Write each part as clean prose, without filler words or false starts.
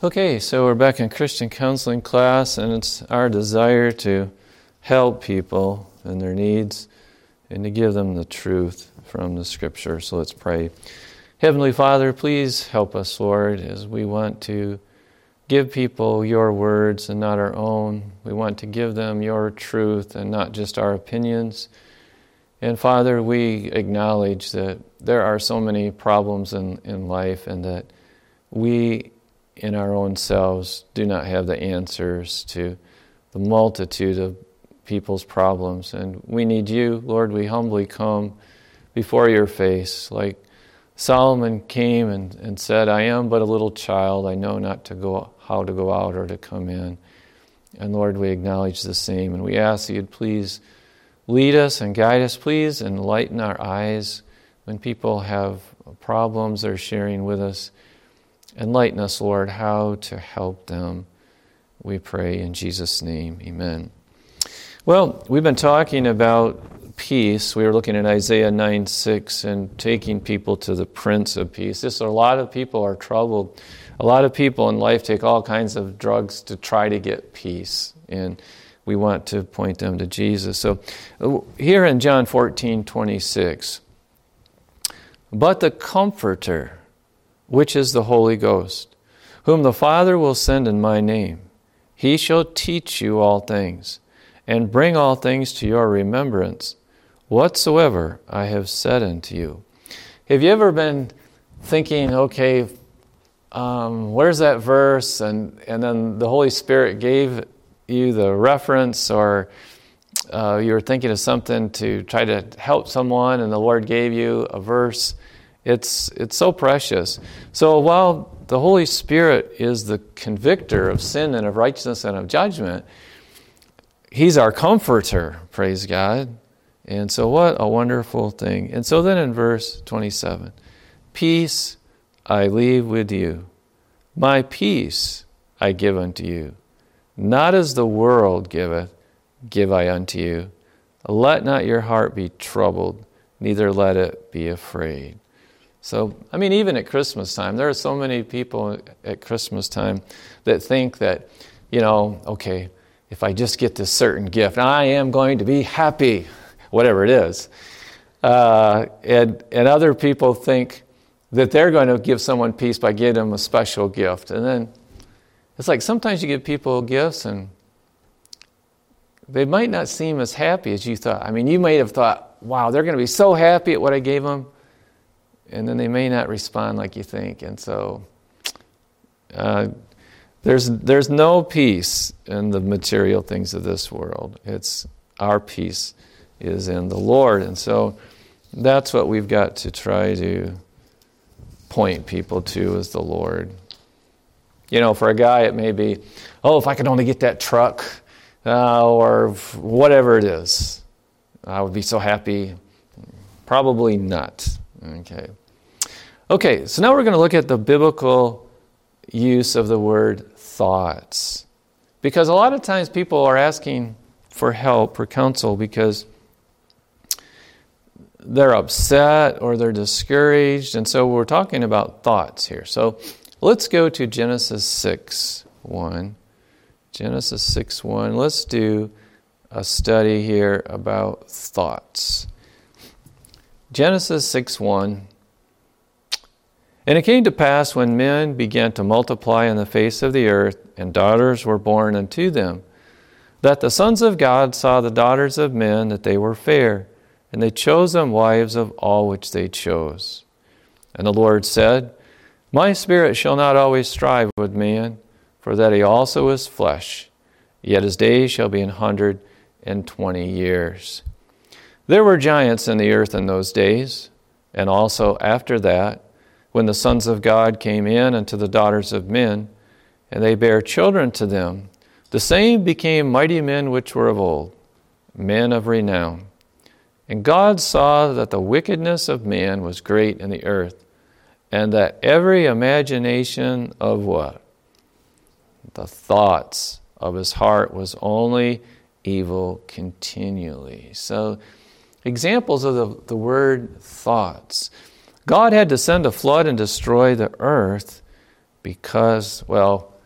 Okay, so we're back in Christian counseling class, and it's our desire to help people in their needs and to give them the truth from the Scripture. So let's pray. Heavenly Father, please help us, Lord, as we want to give people your words and not our own. We want to give them your truth and not just our opinions. And Father, we acknowledge that there are so many problems in life, and that we in our own selves do not have the answers to the multitude of people's problems. And we need you, Lord. We humbly come before your face. Like Solomon came and said, I am but a little child. I know not how to go out or to come in. And Lord, we acknowledge the same. And we ask that you'd please lead us and guide us. Please enlighten our eyes when people have problems they're sharing with us. Enlighten us, Lord, how to help them. We pray in Jesus' name. Amen. Well, we've been talking about peace. We were looking at Isaiah 9:6 and taking people to the Prince of Peace. A lot of people are troubled. A lot of people in life take all kinds of drugs to try to get peace. And we want to point them to Jesus. So here in John 14:26, but the Comforter, which is the Holy Ghost, whom the Father will send in my name, he shall teach you all things, and bring all things to your remembrance, whatsoever I have said unto you. Have you ever been thinking, okay, where's that verse? And then the Holy Spirit gave you the reference, or you were thinking of something to try to help someone, and the Lord gave you a verse. It's so precious. So while the Holy Spirit is the convictor of sin and of righteousness and of judgment, he's our comforter, praise God. And so what a wonderful thing. And so then in verse 27, peace I leave with you. My peace I give unto you. Not as the world giveth, give I unto you. Let not your heart be troubled, neither let it be afraid. So, even at Christmas time, there are so many people at Christmas time that think that, okay, if I just get this certain gift, I am going to be happy, whatever it is. And other people think that they're going to give someone peace by giving them a special gift. And then it's like sometimes you give people gifts and they might not seem as happy as you thought. You may have thought, wow, they're going to be so happy at what I gave them. And then they may not respond like you think. And so there's no peace in the material things of this world. It's our peace is in the Lord. And so that's what we've got to try to point people to, is the Lord. For a guy it may be, if I could only get that truck, or whatever it is, I would be so happy. Probably not. Okay, so now we're going to look at the biblical use of the word thoughts. Because a lot of times people are asking for help or counsel because they're upset or they're discouraged. And so we're talking about thoughts here. So let's go to Genesis 6:1. Genesis 6:1. Let's do a study here about thoughts. Genesis 6:1. And it came to pass, when men began to multiply on the face of the earth, and daughters were born unto them, that the sons of God saw the daughters of men, that they were fair, and they chose them wives of all which they chose. And the Lord said, My spirit shall not always strive with man, for that he also is flesh, yet his days shall be 120 years. There were giants in the earth in those days, and also after that, when the sons of God came in unto the daughters of men, and they bare children to them, the same became mighty men which were of old, men of renown. And God saw that the wickedness of man was great in the earth, and that every imagination of what? The thoughts of his heart was only evil continually. So, examples of the word thoughts. God had to send a flood and destroy the earth because,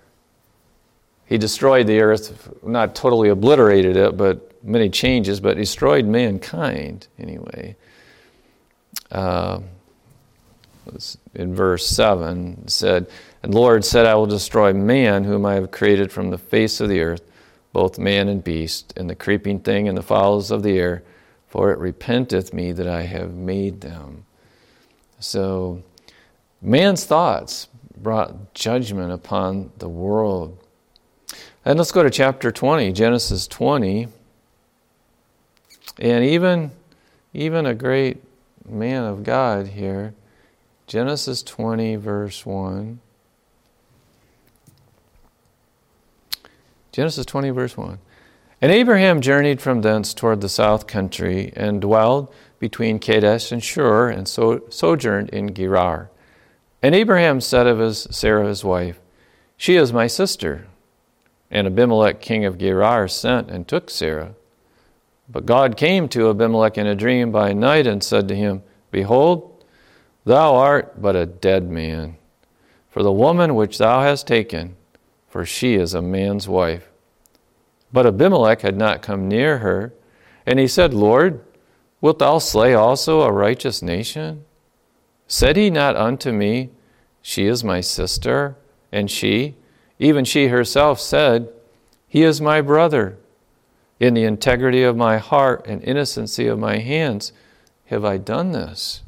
He destroyed the earth, not totally obliterated it, but many changes, but destroyed mankind anyway. In verse 7, it said, "And the Lord said, I will destroy man whom I have created from the face of the earth, both man and beast, and the creeping thing and the fowls of the air, for it repenteth me that I have made them." So man's thoughts brought judgment upon the world. And let's go to chapter 20, Genesis 20. And even a great man of God here, Genesis 20, verse 1. Genesis 20, verse 1. "And Abraham journeyed from thence toward the south country, and dwelled between Kadesh and Shur, and sojourned in Gerar. And Abraham said of Sarah his wife, She is my sister. And Abimelech king of Gerar sent and took Sarah. But God came to Abimelech in a dream by night, and said to him, Behold, thou art but a dead man, for the woman which thou hast taken, for she is a man's wife. But Abimelech had not come near her, and he said, Lord, wilt thou slay also a righteous nation? Said he not unto me, She is my sister? And she, even she herself, said, He is my brother. In the integrity of my heart and innocency of my hands have I done this.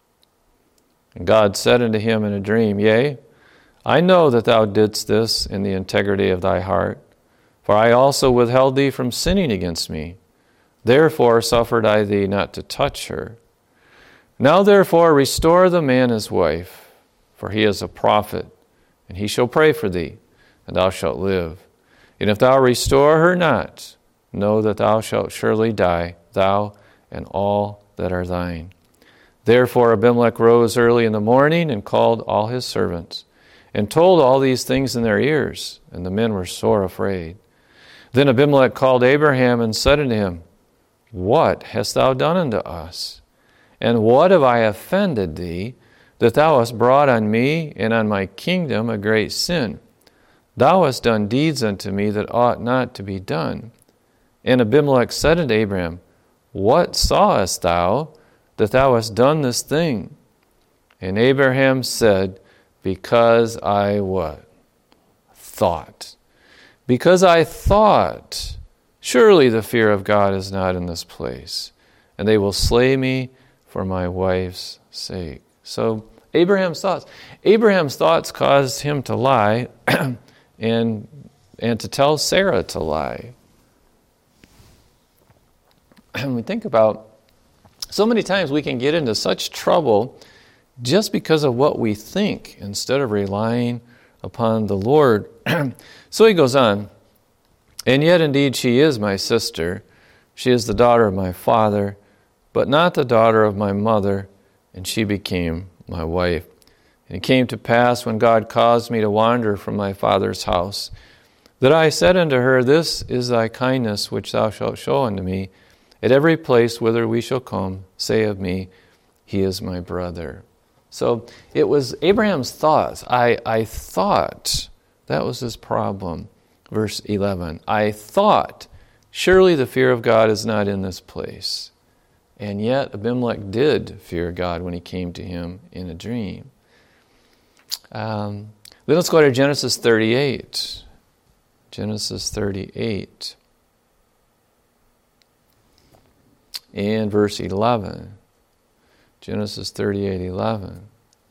And God said unto him in a dream, Yea, I know that thou didst this in the integrity of thy heart, for I also withheld thee from sinning against me. Therefore suffered I thee not to touch her. Now therefore restore the man his wife, for he is a prophet, and he shall pray for thee, and thou shalt live. And if thou restore her not, know that thou shalt surely die, thou and all that are thine. Therefore Abimelech rose early in the morning, and called all his servants, and told all these things in their ears, and the men were sore afraid. Then Abimelech called Abraham, and said unto him, What hast thou done unto us? And what have I offended thee, that thou hast brought on me and on my kingdom a great sin? Thou hast done deeds unto me that ought not to be done. And Abimelech said unto Abraham, What sawest thou, that thou hast done this thing? And Abraham said, Because I what? Thought. Because I thought, surely the fear of God is not in this place, and they will slay me for my wife's sake. So Abraham's thoughts caused him to lie and to tell Sarah to lie. And we think about, so many times we can get into such trouble just because of what we think instead of relying upon the Lord. So he goes on, And yet indeed she is my sister. She is the daughter of my father, but not the daughter of my mother, and she became my wife. And it came to pass, when God caused me to wander from my father's house, that I said unto her, This is thy kindness which thou shalt show unto me. At every place whither we shall come, say of me, He is my brother. So it was Abraham's thoughts. I thought. That was his problem. Verse 11. I thought, surely the fear of God is not in this place. And yet Abimelech did fear God when he came to him in a dream. Then let's go to Genesis 38. Genesis 38. And verse 11. Genesis 38:11.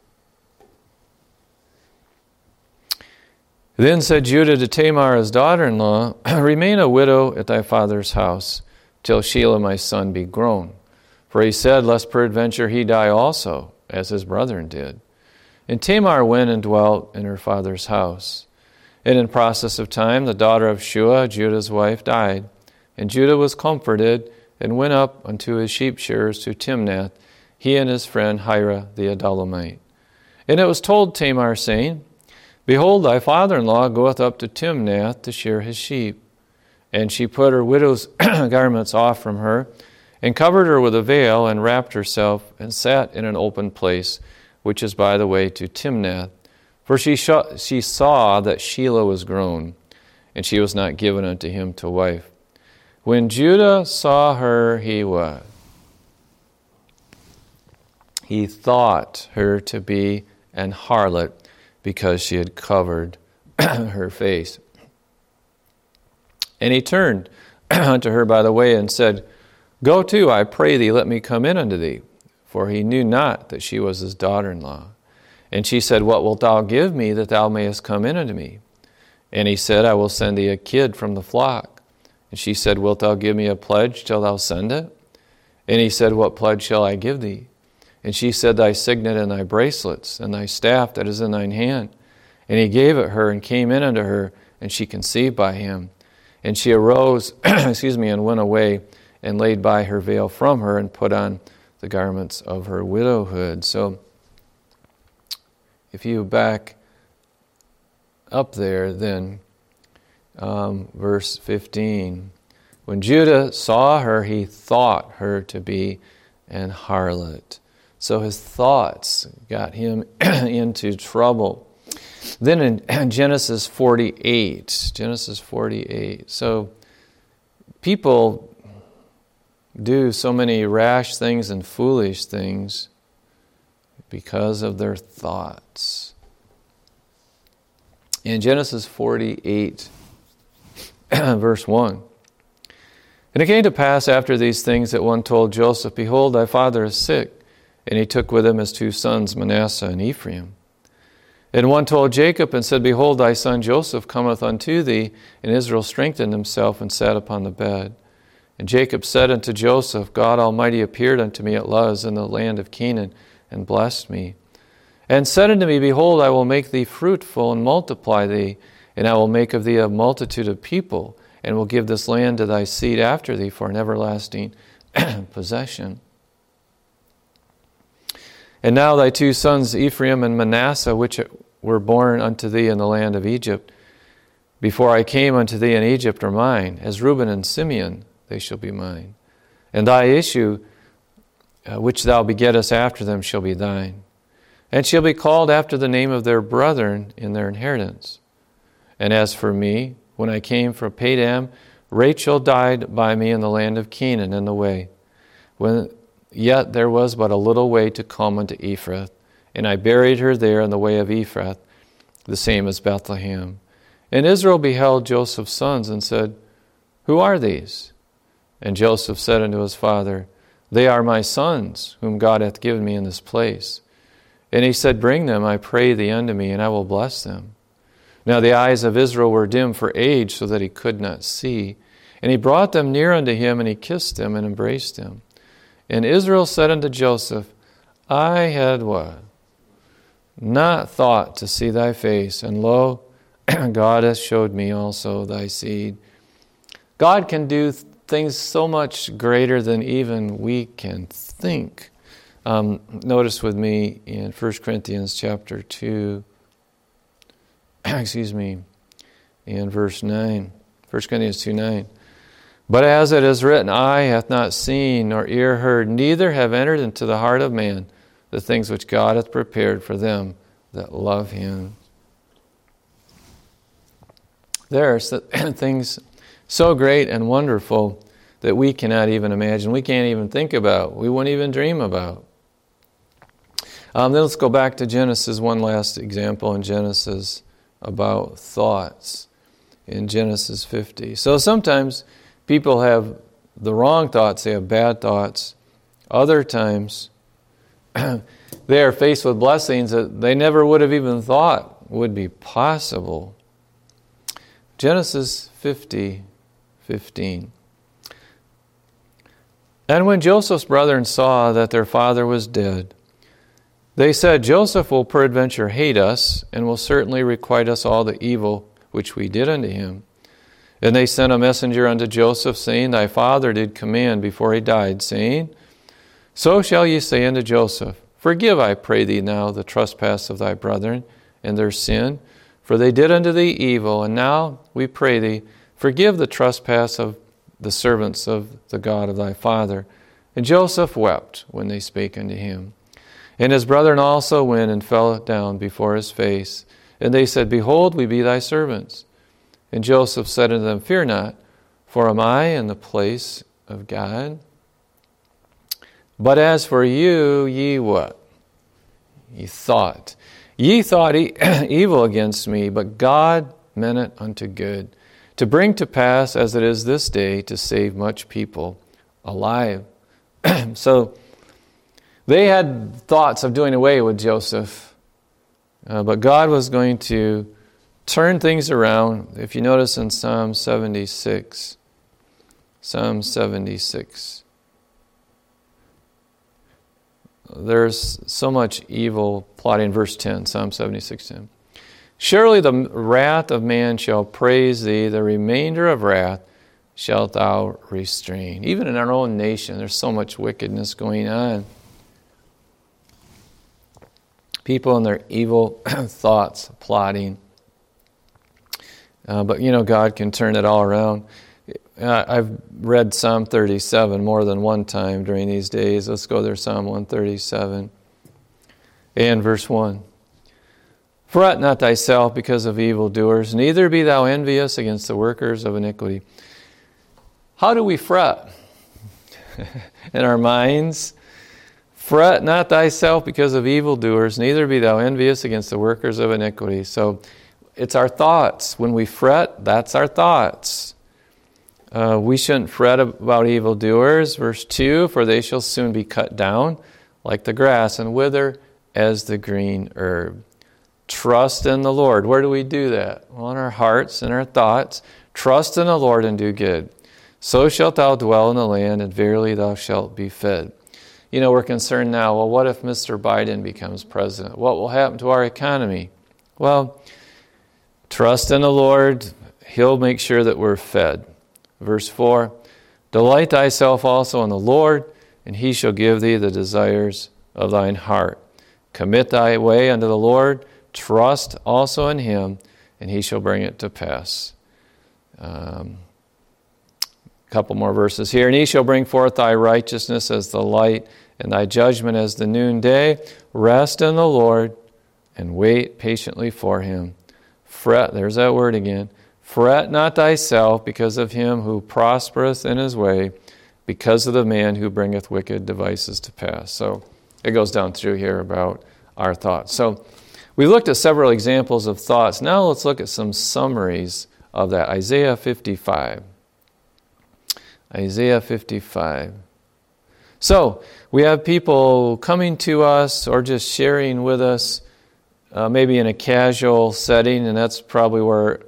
Then said Judah to Tamar his daughter-in-law, Remain a widow at thy father's house, till Shelah my son be grown. For he said, Lest peradventure he die also, as his brethren did. And Tamar went and dwelt in her father's house. And in process of time the daughter of Shua, Judah's wife, died. And Judah was comforted, and went up unto his sheep shearers to Timnath, he and his friend Hira the Adullamite. And it was told Tamar, saying, Behold, thy father-in-law goeth up to Timnath to shear his sheep. And she put her widow's garments off from her, and covered her with a veil, and wrapped herself, and sat in an open place, which is by the way to Timnath. For she saw that Shelah was grown. and she was not given unto him to wife. When Judah saw her, he what? He thought her to be an harlot because she had covered her face. And he turned unto her by the way and said, Go to, I pray thee, let me come in unto thee. For he knew not that she was his daughter-in-law. And she said, What wilt thou give me that thou mayest come in unto me? And he said, I will send thee a kid from the flock. And she said, Wilt thou give me a pledge till thou send it? And he said, What pledge shall I give thee? And she said, Thy signet and thy bracelets, and thy staff that is in thine hand. And he gave it her, and came in unto her, and she conceived by him. And she arose, and went away, and laid by her veil from her, and put on the garments of her widowhood. So, if you back up there, then verse 15. When Judah saw her, he thought her to be an harlot. So his thoughts got him into trouble. Then in Genesis 48. So people do so many rash things and foolish things because of their thoughts. In Genesis 48, verse 1. And it came to pass after these things that one told Joseph, Behold, thy father is sick. And he took with him his two sons, Manasseh and Ephraim. And one told Jacob and said, Behold, thy son Joseph cometh unto thee. And Israel strengthened himself and sat upon the bed. And Jacob said unto Joseph, God Almighty appeared unto me at Luz in the land of Canaan, and blessed me. And said unto me, Behold, I will make thee fruitful and multiply thee, and I will make of thee a multitude of people, and will give this land to thy seed after thee for an everlasting possession. And now thy two sons, Ephraim and Manasseh, which were born unto thee in the land of Egypt, before I came unto thee in Egypt, are mine. As Reuben and Simeon, they shall be mine. And thy issue, which thou begettest after them, shall be thine. And shall be called after the name of their brethren in their inheritance. And as for me, when I came from Padam, Rachel died by me in the land of Canaan in the way, when yet there was but a little way to come unto Ephrath, and I buried her there in the way of Ephrath, the same as Bethlehem. And Israel beheld Joseph's sons, and said, Who are these? And Joseph said unto his father, They are my sons, whom God hath given me in this place. And he said, Bring them, I pray thee, unto me, and I will bless them. Now the eyes of Israel were dim for age, so that he could not see. And he brought them near unto him, and he kissed them, and embraced them. And Israel said unto Joseph, I had what? Not thought to see thy face, and lo, God hath showed me also thy seed. God can do things so much greater than even we can think. Notice with me in 1 Corinthians chapter 2, in verse 9, 1 Corinthians 2:9. But as it is written, eye hath not seen, nor ear heard, neither have entered into the heart of man the things which God hath prepared for them that love him. There are things so great and wonderful that we cannot even imagine. We can't even think about. We wouldn't even dream about. Then let's go back to Genesis, one last example in Genesis about thoughts in Genesis 50. So sometimes people have the wrong thoughts, they have bad thoughts. Other times they are faced with blessings that they never would have even thought would be possible. Genesis 50:15. And when Joseph's brethren saw that their father was dead, they said, Joseph will peradventure hate us, and will certainly requite us all the evil which we did unto him. And they sent a messenger unto Joseph, saying, Thy father did command before he died, saying, So shall ye say unto Joseph, Forgive, I pray thee now, the trespass of thy brethren, and their sin, for they did unto thee evil. And now, we pray thee, forgive the trespass of the servants of the God of thy father. And Joseph wept when they spake unto him. And his brethren also went and fell down before his face. And they said, Behold, we be thy servants. And Joseph said unto them, Fear not, for am I in the place of God? But as for you, ye what? Ye thought evil against me, but God meant it unto good, to bring to pass, as it is this day, to save much people alive. So they had thoughts of doing away with Joseph, but God was going to turn things around. If you notice in Psalm 76, there's so much evil plotting. Verse 10, Psalm 76:10. Surely the wrath of man shall praise thee, the remainder of wrath shalt thou restrain. Even in our own nation, there's so much wickedness going on. People and their evil thoughts, plotting. But God can turn it all around. I've read Psalm 37 more than one time during these days. Let's go there, Psalm 137 and verse 1. Fret not thyself because of evildoers, neither be thou envious against the workers of iniquity. How do we fret? In our minds. Fret not thyself because of evildoers, neither be thou envious against the workers of iniquity. So it's our thoughts. When we fret, that's our thoughts. We shouldn't fret about evildoers. Verse 2, for they shall soon be cut down like the grass and wither as the green herb. Trust in the Lord. Where do we do that? Well, in our hearts and our thoughts. Trust in the Lord and do good. So shalt thou dwell in the land, and verily thou shalt be fed. We're concerned now, well, what if Mr. Biden becomes president? What will happen to our economy? Well, trust in the Lord. He'll make sure that we're fed. Verse 4, delight thyself also in the Lord, and he shall give thee the desires of thine heart. Commit thy way unto the Lord, trust also in him, and he shall bring it to pass. A couple more verses here. And he shall bring forth thy righteousness as the light, and thy judgment as the noonday. Rest in the Lord, and wait patiently for him. Fret, there's that word again. Fret not thyself because of him who prospereth in his way, because of the man who bringeth wicked devices to pass. So it goes down through here about our thoughts. So we looked at several examples of thoughts. Now let's look at some summaries of that. Isaiah 55. Isaiah 55. So we have people coming to us or just sharing with us, maybe in a casual setting, and that's probably where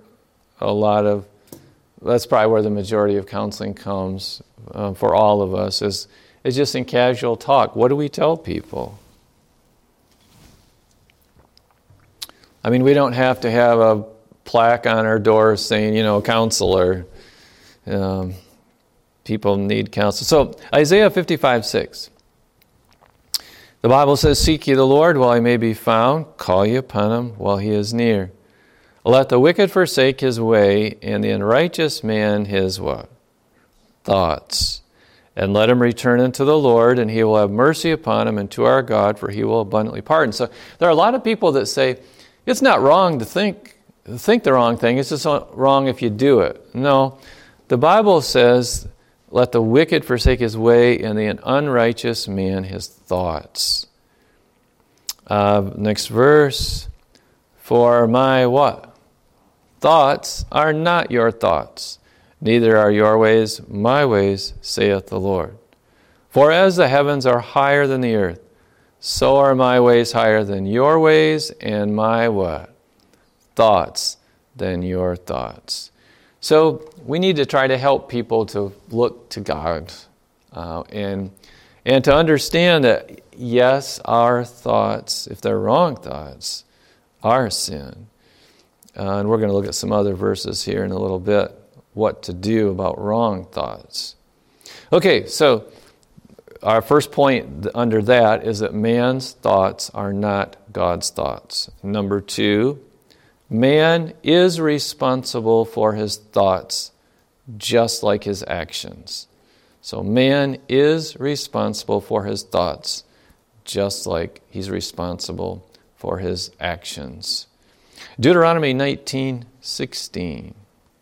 the majority of counseling comes for all of us, is just in casual talk. What do we tell people? I mean, we don't have to have a plaque on our door saying, counselor. People need counsel. So Isaiah 55:6. The Bible says, seek ye the Lord while he may be found, call ye upon him while he is near. Let the wicked forsake his way, and the unrighteous man his what? Thoughts. And let him return unto the Lord, and he will have mercy upon him, and to our God, for he will abundantly pardon. So there are a lot of people that say, it's not wrong to think the wrong thing, it's just wrong if you do it. No, the Bible says, let the wicked forsake his way, and the unrighteous man his thoughts. Next verse. For my what? Thoughts are not your thoughts, neither are your ways my ways, saith the Lord. For as the heavens are higher than the earth, so are my ways higher than your ways, and my what? Thoughts than your thoughts. So we need to try to help people to look to God and to understand that, yes, our thoughts, if they're wrong thoughts, are sin. And we're going to look at some other verses here in a little bit, what to do about wrong thoughts. Okay, so our first point under that is that man's thoughts are not God's thoughts. Number 2, man is responsible for his thoughts just like his actions. So man is responsible for his thoughts just like he's responsible for his actions. Deuteronomy 19:16.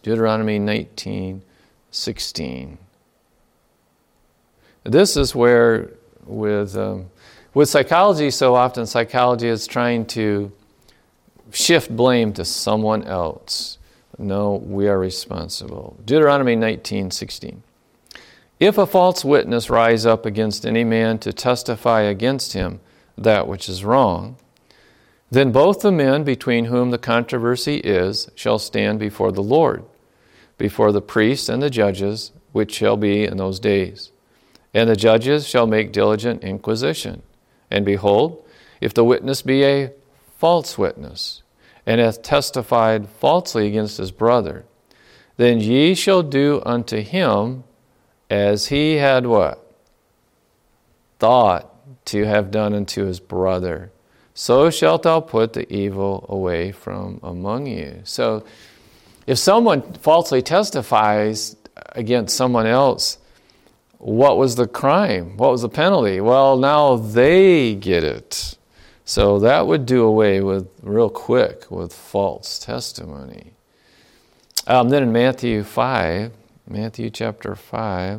Deuteronomy 19:16. This is where, with psychology, so often psychology is trying to shift blame to someone else. No, we are responsible. Deuteronomy 19:16. If a false witness rise up against any man to testify against him that which is wrong, then both the men between whom the controversy is shall stand before the Lord, before the priests and the judges, which shall be in those days. And the judges shall make diligent inquisition. And behold, if the witness be a false witness, and hath testified falsely against his brother, then ye shall do unto him as he had what? Thought to have done unto his brother. So shalt thou put the evil away from among you. So if someone falsely testifies against someone else, what was the crime? What was the penalty? Well, now they get it. So that would do away with, real quick, with false testimony. Then in Matthew chapter 5,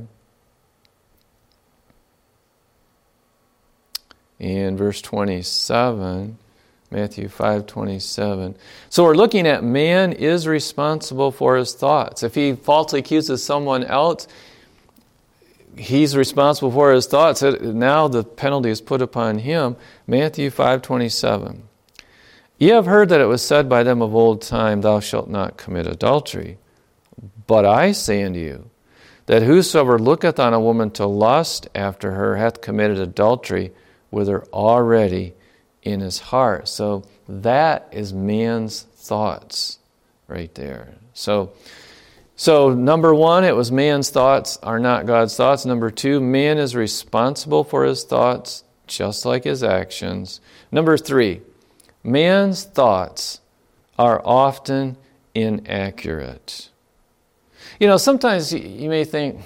in verse 27, Matthew 5:27. So we're looking at man is responsible for his thoughts. If he falsely accuses someone else, he's responsible for his thoughts. Now the penalty is put upon him. Matthew 5:27. Ye have heard that it was said by them of old time, Thou shalt not commit adultery. But I say unto you, that whosoever looketh on a woman to lust after her hath committed adultery with her already in his heart. So that is man's thoughts right there. So number one, it was man's thoughts are not God's thoughts. Number two, man is responsible for his thoughts just like his actions. Number three, man's thoughts are often inaccurate. Sometimes you may think,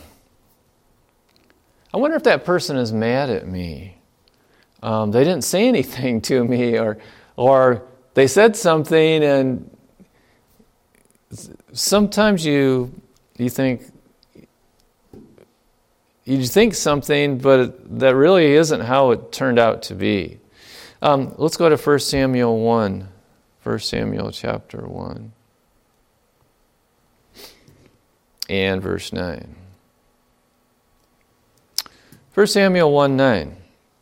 I wonder if that person is mad at me. They didn't say anything to me, or they said something, and sometimes you think something, but that really isn't how it turned out to be. Let's go to 1 Samuel 1, 1 Samuel chapter 1, and verse 9. 1 Samuel 1:9.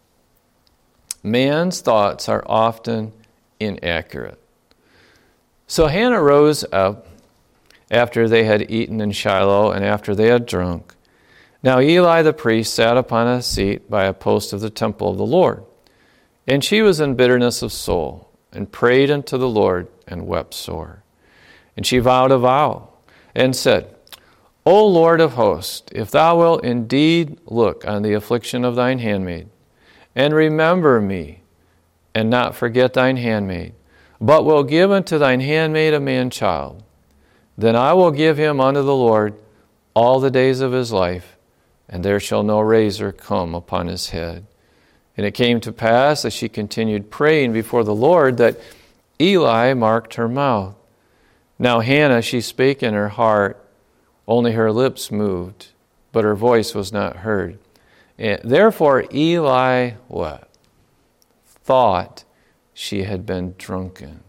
Man's thoughts are often inaccurate. So Hannah rose up after they had eaten in Shiloh and after they had drunk. Now Eli the priest sat upon a seat by a post of the temple of the Lord. And she was in bitterness of soul, and prayed unto the Lord, and wept sore. And she vowed a vow, and said, O Lord of hosts, if thou wilt indeed look on the affliction of thine handmaid, and remember me, and not forget thine handmaid, but will give unto thine handmaid a man-child, then I will give him unto the Lord all the days of his life, and there shall no razor come upon his head. And it came to pass, as she continued praying before the Lord, that Eli marked her mouth. Now Hannah, she spake in her heart, only her lips moved, but her voice was not heard. And therefore Eli, what? Thought she had been drunken.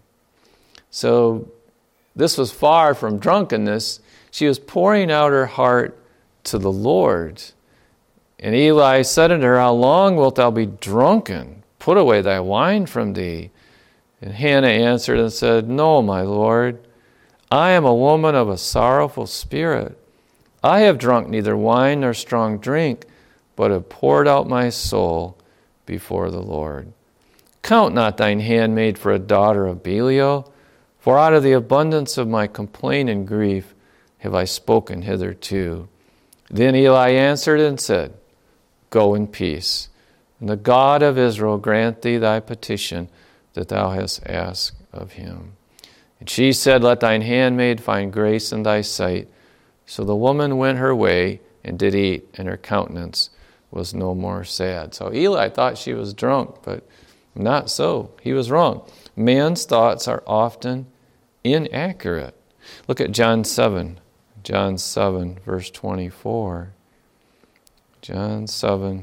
So this was far from drunkenness. She was pouring out her heart to the Lord. And Eli said unto her, How long wilt thou be drunken? Put away thy wine from thee. And Hannah answered and said, No, my Lord, I am a woman of a sorrowful spirit. I have drunk neither wine nor strong drink, but have poured out my soul before the Lord. Count not thine handmaid for a daughter of Belial, for out of the abundance of my complaint and grief have I spoken hitherto. Then Eli answered and said, Go in peace, and the God of Israel grant thee thy petition that thou hast asked of him. And she said, Let thine handmaid find grace in thy sight. So the woman went her way and did eat, and her countenance was no more sad. So Eli thought she was drunk, but not so. He was wrong. Man's thoughts are often inaccurate. Look at John 7. John 7, verse 24. John 7,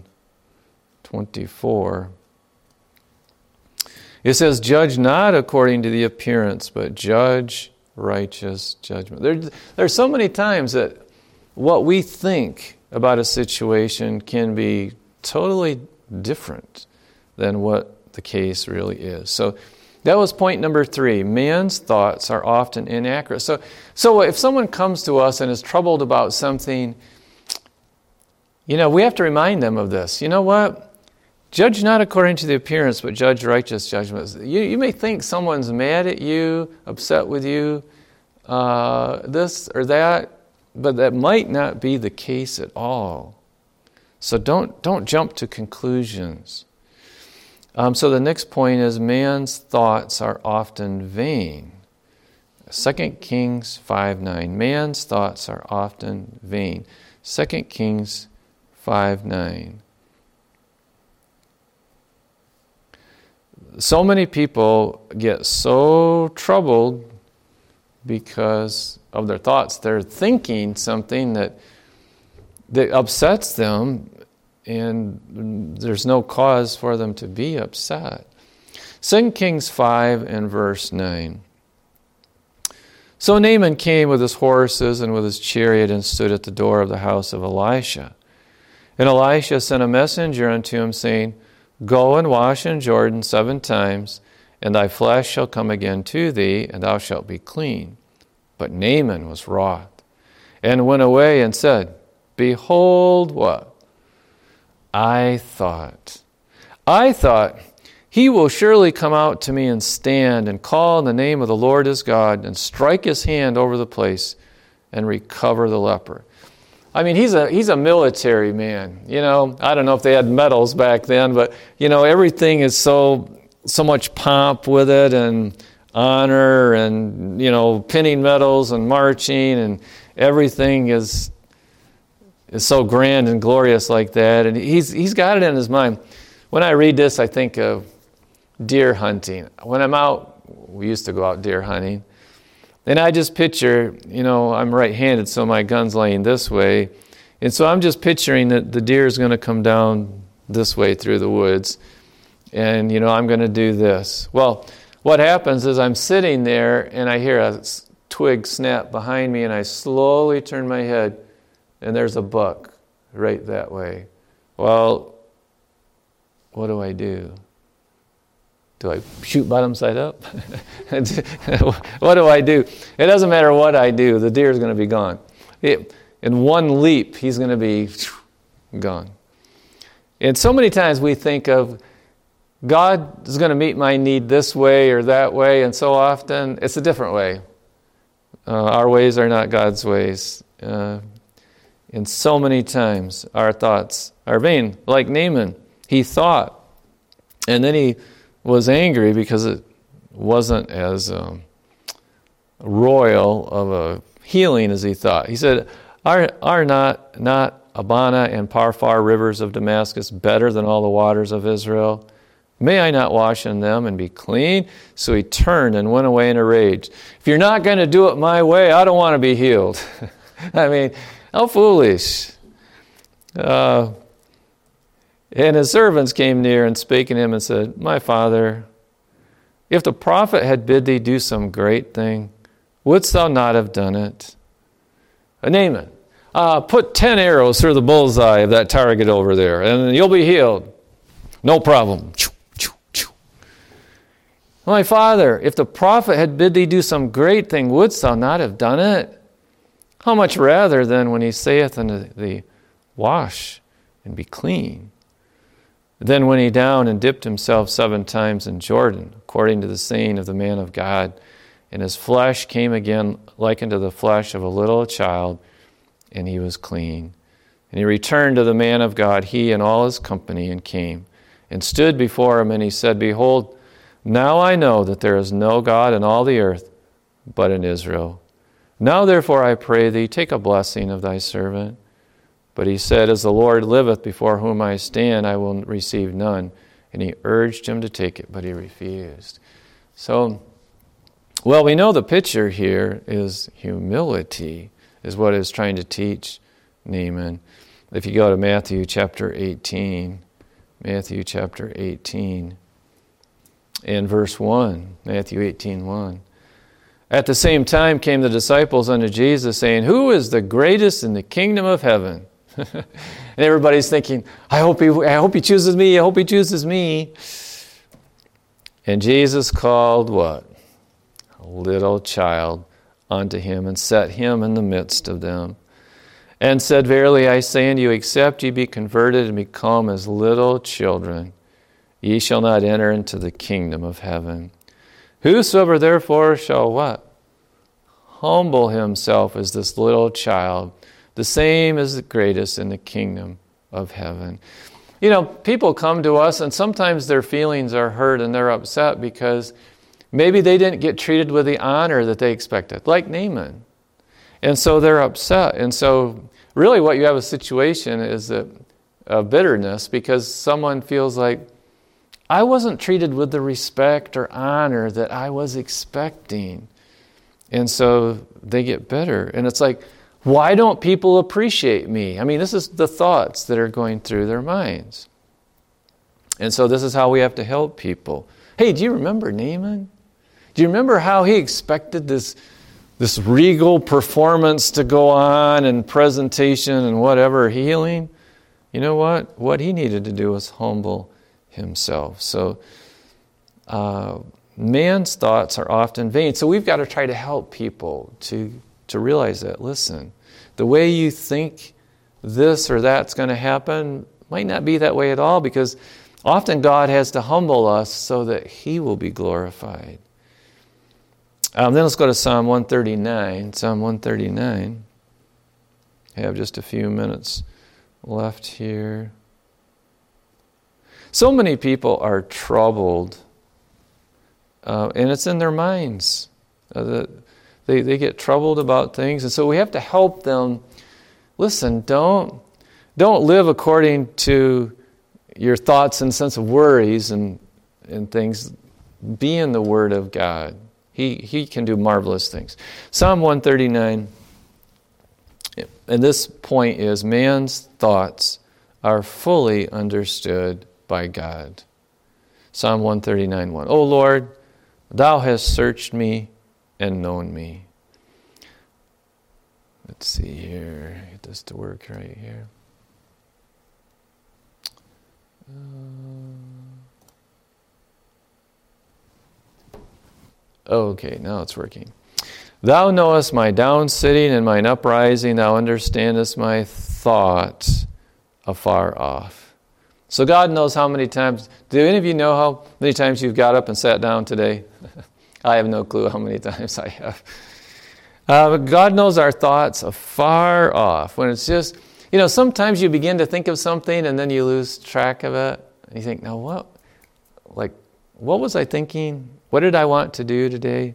24. It says, "Judge not according to the appearance, but judge righteous judgment." There's so many times that what we think about a situation can be totally different than what the case really is. So that was point number 3. Man's thoughts are often inaccurate. So if someone comes to us and is troubled about something, we have to remind them of this. You know what? Judge not according to the appearance, but judge righteous judgments. You may think someone's mad at you, upset with you, this or that, but that might not be the case at all. So don't jump to conclusions. So the next point is man's thoughts are often vain. 2 Kings 5:9. Man's thoughts are often vain. 2 Kings 5:9. So many people get so troubled because of their thoughts. They're thinking something that upsets them, and there's no cause for them to be upset. 2 Kings 5 and verse 9. "So Naaman came with his horses and with his chariot and stood at the door of the house of Elisha. And Elisha sent a messenger unto him, saying, Go and wash in Jordan 7 times, and thy flesh shall come again to thee, and thou shalt be clean. But Naaman was wroth, and went away and said, Behold, what? I thought, he will surely come out to me and stand and call in the name of the Lord his God and strike his hand over the place and recover the leper." I mean, he's a military man. I don't know if they had medals back then, but everything is so much pomp with it, and honor, and pinning medals and marching, and everything is so grand and glorious like that. And he's got it in his mind. When I read this, I think of deer hunting. When I'm out, we used to go out deer hunting. And I just picture, I'm right-handed, so my gun's laying this way. And so I'm just picturing that the deer is going to come down this way through the woods. And, I'm going to do this. Well, what happens is I'm sitting there and I hear a twig snap behind me, and I slowly turn my head, and there's a buck right that way. Well, what do I do? Do I shoot bottom side up? What do I do? It doesn't matter what I do. The deer is going to be gone. In one leap, he's going to be gone. And so many times we think of God is going to meet my need this way or that way, and so often it's a different way. Our ways are not God's ways. And so many times our thoughts are vain. Like Naaman, he thought, and then he was angry because it wasn't as royal of a healing as he thought. He said, Are not Abana and Parfar rivers of Damascus better than all the waters of Israel? May I not wash in them and be clean? So he turned and went away in a rage. If you're not going to do it my way, I don't want to be healed. I mean, how foolish. And his servants came near and spake unto him and said, My father, if the prophet had bid thee do some great thing, wouldst thou not have done it? Naaman, put 10 arrows through the bullseye of that target over there, and you'll be healed. No problem. My father, if the prophet had bid thee do some great thing, wouldst thou not have done it? How much rather than when he saith unto thee, Wash and be clean? Then went he down and dipped himself 7 times in Jordan, according to the saying of the man of God. And his flesh came again like unto the flesh of a little child, and he was clean. And he returned to the man of God, he and all his company, and came, and stood before him, and he said, Behold, now I know that there is no God in all the earth but in Israel. Now therefore I pray thee, take a blessing of thy servant. But he said, As the Lord liveth before whom I stand, I will receive none. And he urged him to take it, but he refused. So Well, we know the picture here is humility, is what it's trying to teach Naaman. If you go to Matthew chapter 18, and verse 1, Matthew 18:1. At the same time came the disciples unto Jesus, saying, Who is the greatest in the kingdom of heaven? And everybody's thinking, I hope he chooses me, I hope he chooses me. And Jesus called what? A little child unto him, and set him in the midst of them, and said, Verily I say unto you, except ye be converted and become as little children, ye shall not enter into the kingdom of heaven. Whosoever therefore shall what? Humble himself as this little child, the same as the greatest in the kingdom of heaven. You know, people come to us and sometimes their feelings are hurt and they're upset because maybe they didn't get treated with the honor that they expected, like Naaman. And so they're upset. And so really what you have a situation is a bitterness because someone feels like, I wasn't treated with the respect or honor that I was expecting. And so they get bitter. And it's like, why don't people appreciate me? I mean, this is the thoughts that are going through their minds. And so this is how we have to help people. Hey, do you remember Naaman? Do you remember how he expected this regal performance to go on and presentation and whatever, healing? You know what? What he needed to do was humble himself. So man's thoughts are often vain. So we've got to try to help people to realize that, listen, the way you think this or that's going to happen might not be that way at all, because often God has to humble us so that he will be glorified. Then let's go to Psalm 139. Psalm 139. I have just a few minutes left here. So many people are troubled, and it's in their minds. They get troubled about things, and so we have to help them. Listen, don't live according to your thoughts and sense of worries and things. Be in the Word of God. He can do marvelous things. Psalm 139, and this point is, man's thoughts are fully understood by God. Psalm 139:1. O Lord, thou hast searched me and known me. Let's see here. Get this to work right here. Okay, now it's working. Thou knowest my down sitting and mine uprising. Thou understandest my thoughts afar off. So God knows how many times. Do any of you know how many times you've got up and sat down today? I have no clue how many times I have. But God knows our thoughts afar off. When it's just, sometimes you begin to think of something and then you lose track of it. And you think, now what was I thinking? What did I want to do today?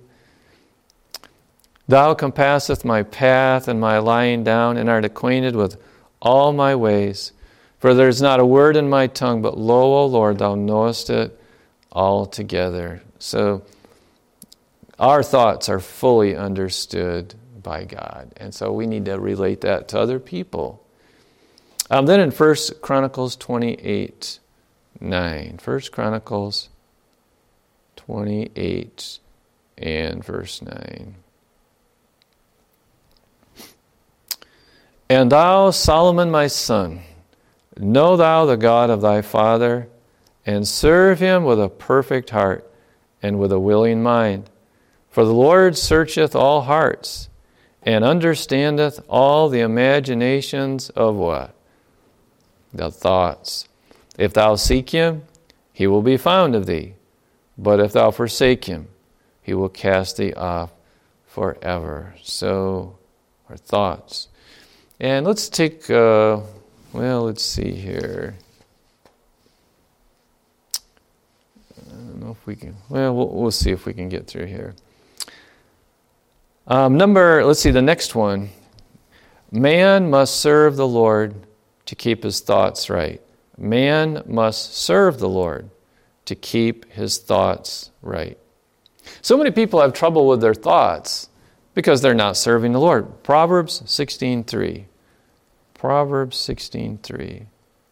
Thou compasseth my path and my lying down, and art acquainted with all my ways. For there is not a word in my tongue, but lo, O Lord, thou knowest it altogether. So our thoughts are fully understood by God. And so we need to relate that to other people. Then in 1 Chronicles 28:9. 1 Chronicles 28 and verse 9. And thou, Solomon my son, know thou the God of thy father, and serve him with a perfect heart and with a willing mind. For the Lord searcheth all hearts, and understandeth all the imaginations of what? The thoughts. If thou seek him, he will be found of thee. But if thou forsake him, he will cast thee off forever. So, our thoughts. And let's take, let's see here. I don't know if we can, we'll see if we can get through here. Let's see the next one. Man must serve the Lord to keep his thoughts right. Man must serve the Lord to keep his thoughts right. So many people have trouble with their thoughts because they're not serving the Lord. Proverbs 16:3. Proverbs 16:3.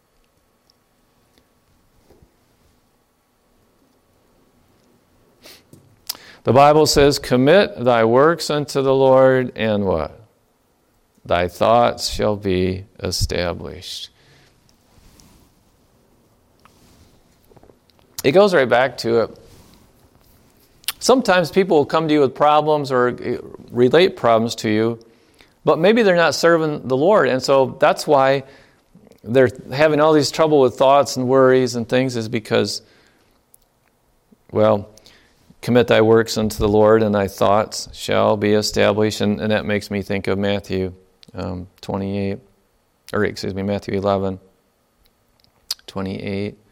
The Bible says, commit thy works unto the Lord, and what? Thy thoughts shall be established. It goes right back to it. Sometimes people will come to you with problems or relate problems to you, but maybe they're not serving the Lord, and so that's why they're having all these trouble with thoughts and worries and things, is because, well, commit thy works unto the Lord, and thy thoughts shall be established. And that makes me think of Matthew Matthew 11:28.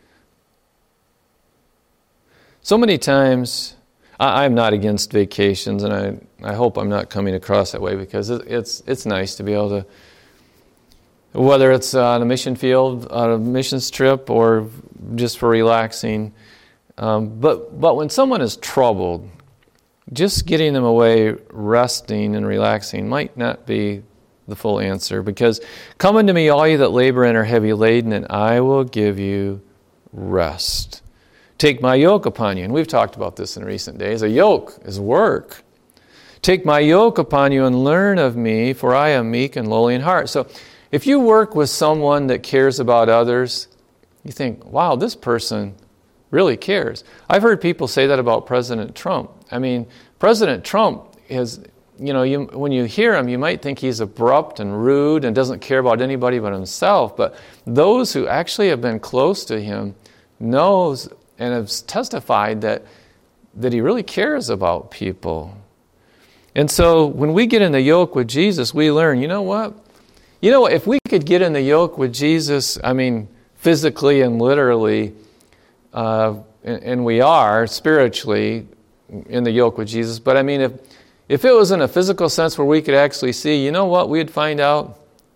So many times, I'm not against vacations, and I hope I'm not coming across that way, because it's nice to be able to, whether it's on a mission field, on a missions trip, or just for relaxing. But when someone is troubled, just getting them away, resting and relaxing might not be the full answer, because come unto me, all you that labor and are heavy laden, and I will give you rest. Take my yoke upon you. And we've talked about this in recent days. A yoke is work. Take my yoke upon you and learn of me, for I am meek and lowly in heart. So if you work with someone that cares about others, you think, wow, this person really cares. I've heard people say that about President Trump. I mean, President Trump is, when you hear him, you might think he's abrupt and rude and doesn't care about anybody but himself. But those who actually have been close to him knows and have testified that he really cares about people. And so when we get in the yoke with Jesus, we learn, you know what? If we could get in the yoke with Jesus, physically and literally, and we are spiritually in the yoke with Jesus, but if it was in a physical sense where we could actually see, you know what, we'd find out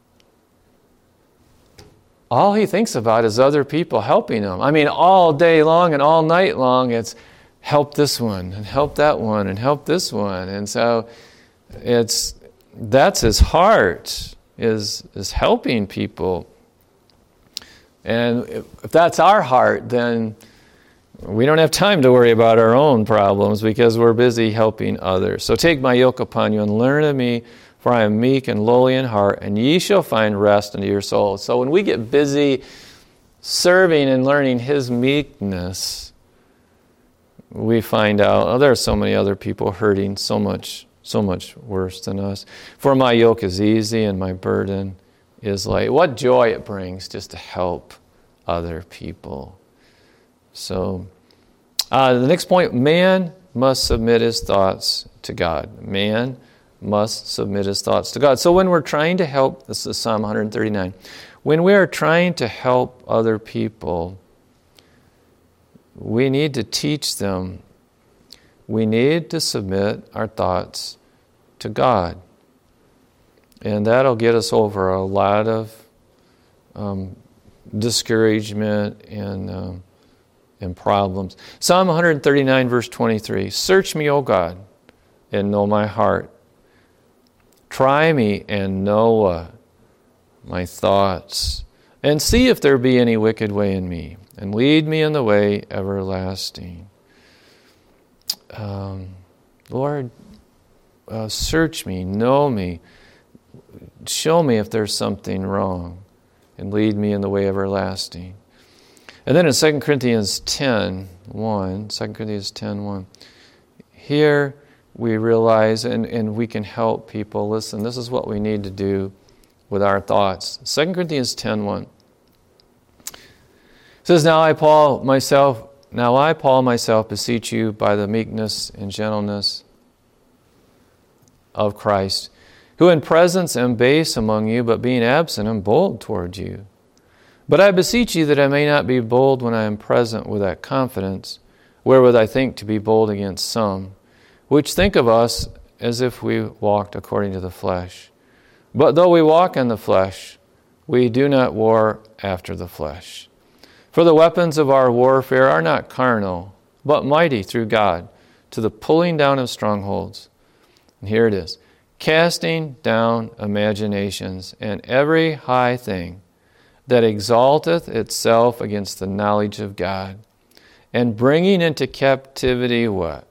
all he thinks about is other people helping him. All day long and all night long, it's help this one and help that one and help this one. And so that's his heart, is helping people. And if that's our heart, then we don't have time to worry about our own problems, because we're busy helping others. So take my yoke upon you and learn of me, for I am meek and lowly in heart, and ye shall find rest unto your souls. So when we get busy serving and learning his meekness, we find out, there are so many other people hurting so much worse than us. For my yoke is easy and my burden is light. What joy it brings just to help other people. So the next point, man must submit his thoughts to God. Man must submit his thoughts to God. So when we're trying to help, this is Psalm 139, when we are trying to help other people, we need to teach them, we need to submit our thoughts to God. And that'll get us over a lot of discouragement and problems. Psalm 139, verse 23, search me, O God, and know my heart. Try me and know my thoughts, and see if there be any wicked way in me, and lead me in the way everlasting. Lord, search me, know me, show me if there's something wrong, and lead me in the way everlasting. And then in 2 Corinthians 10:1, here we realize, and we can help people. Listen, this is what we need to do with our thoughts. 2 Corinthians 10:1 says, Now I, Paul, myself, beseech you by the meekness and gentleness of Christ, who in presence am base among you, but being absent am bold toward you. But I beseech you that I may not be bold when I am present with that confidence, wherewith I think to be bold against some, which think of us as if we walked according to the flesh. But though we walk in the flesh, we do not war after the flesh. For the weapons of our warfare are not carnal, but mighty through God, to the pulling down of strongholds. And here it is. Casting down imaginations and every high thing that exalteth itself against the knowledge of God, and bringing into captivity what?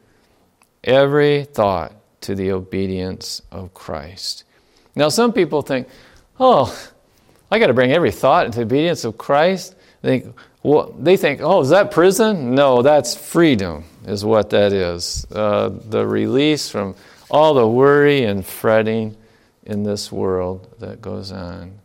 Every thought to the obedience of Christ. Now some people think, oh, I got to bring every thought into the obedience of Christ. They think, oh, is that prison? No, that's freedom is what that is. The release from all the worry and fretting in this world that goes on.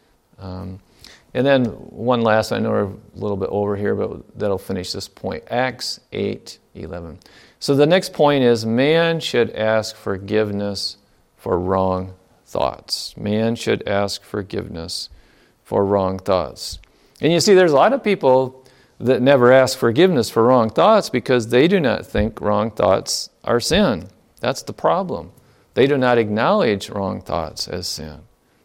And then one last, I know we're a little bit over here, but that'll finish this point. Acts 8:11. So the next point is man should ask forgiveness for wrong thoughts. Man should ask forgiveness for wrong thoughts. And you see, there's a lot of people that never ask forgiveness for wrong thoughts because they do not think wrong thoughts are sin. That's the problem. They do not acknowledge wrong thoughts as sin.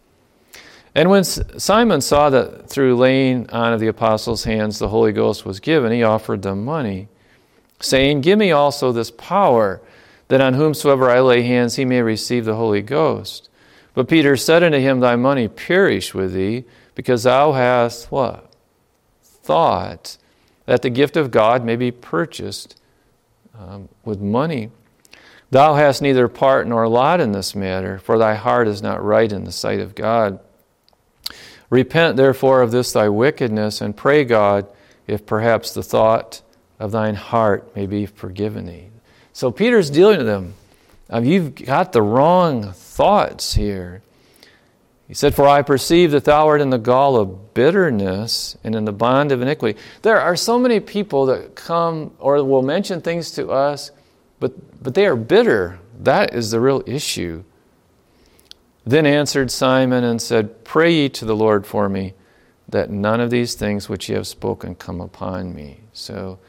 And when Simon saw that through laying on of the apostles' hands the Holy Ghost was given, he offered them money, saying, Give me also this power, that on whomsoever I lay hands he may receive the Holy Ghost. But Peter said unto him, Thy money perish with thee, because thou hast what? Thought that the gift of God may be purchased with money. Thou hast neither part nor lot in this matter, for thy heart is not right in the sight of God. Repent therefore of this thy wickedness, and pray God, if perhaps the thought of thine heart may be forgiven thee. So Peter's dealing with them. You've got the wrong thoughts here. He said, For I perceive that thou art in the gall of bitterness and in the bond of iniquity. There are so many people that come or will mention things to us, but they are bitter. That is the real issue. Then answered Simon and said, Pray ye to the Lord for me, that none of these things which ye have spoken come upon me. So,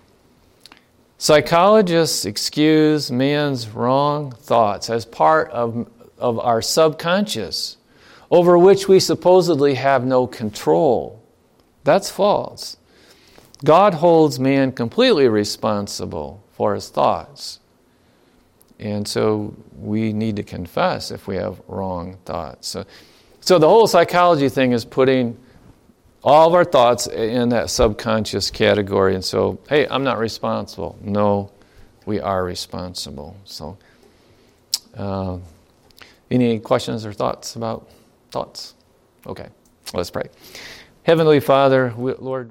psychologists excuse man's wrong thoughts as part of our subconscious, over which we supposedly have no control. That's false. God holds man completely responsible for his thoughts. And so we need to confess if we have wrong thoughts. So the whole psychology thing is putting all of our thoughts in that subconscious category. And so, hey, I'm not responsible. No, we are responsible. So any questions or thoughts about thoughts? Okay, let's pray. Heavenly Father, Lord,